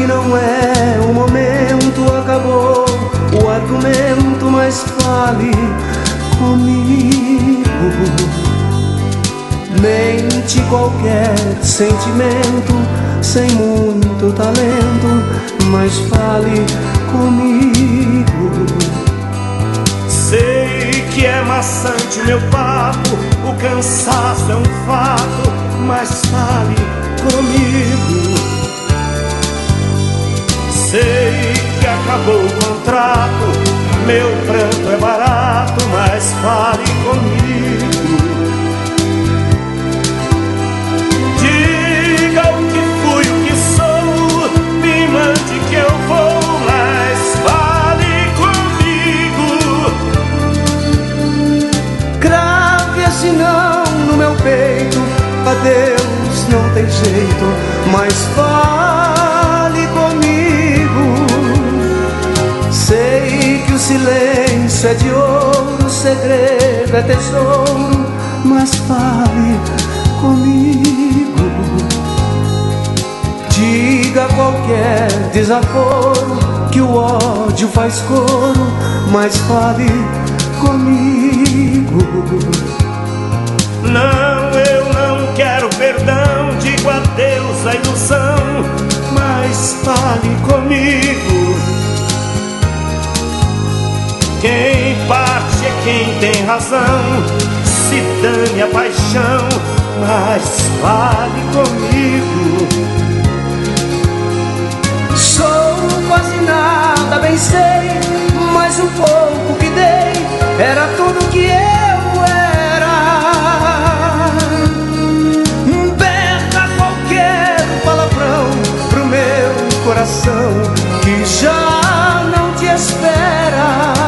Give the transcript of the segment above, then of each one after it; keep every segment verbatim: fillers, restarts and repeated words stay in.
não é o momento, acabou o argumento, mas fale comigo. Mente qualquer sentimento, sem muito talento, mas fale comigo. Sei que é maçante o meu papo, o cansaço é um fato, mas fale comigo. Sei que acabou o contrato, meu pranto é barato, mas fale comigo. Diga o que fui, o que sou, me mande que eu vou, mas fale comigo. Crave esse não no meu peito, adeus, não tem jeito, mas fale comigo. Sei que o silêncio é de ouro, o segredo é tesouro, mas fale comigo. Diga qualquer desaforo, que o ódio faz coro, mas fale comigo. Não, eu não quero perdão, digo adeus à ilusão, mas fale comigo. Quem parte é quem tem razão, se dane a paixão, mas fale comigo. Sou quase nada, bem sei, mas o pouco que dei era tudo que eu era. Perca qualquer palavrão pro meu coração, que já não te espera.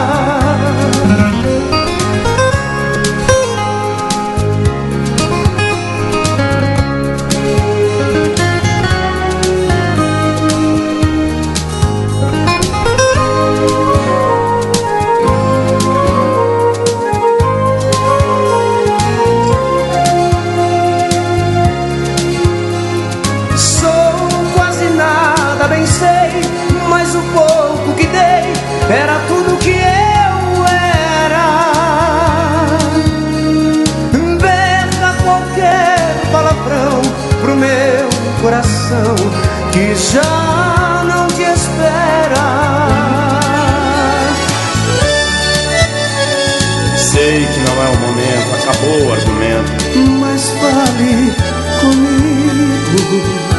Mas o pouco que dei era tudo que eu era. Perca qualquer palavrão pro meu coração, que já não te espera. Sei que não é o momento, acabou o argumento, mas fale comigo.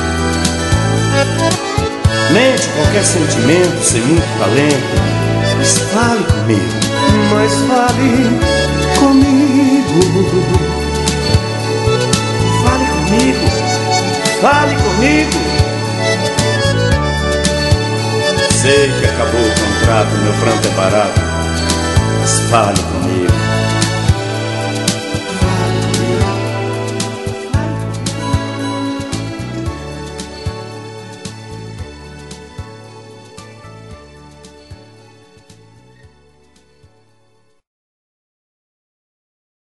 mente qualquer sentimento, sem muito talento, mas fale comigo. Mas fale comigo. Fale comigo, fale comigo. Sei que acabou o contrato, meu pranto é barato, mas fale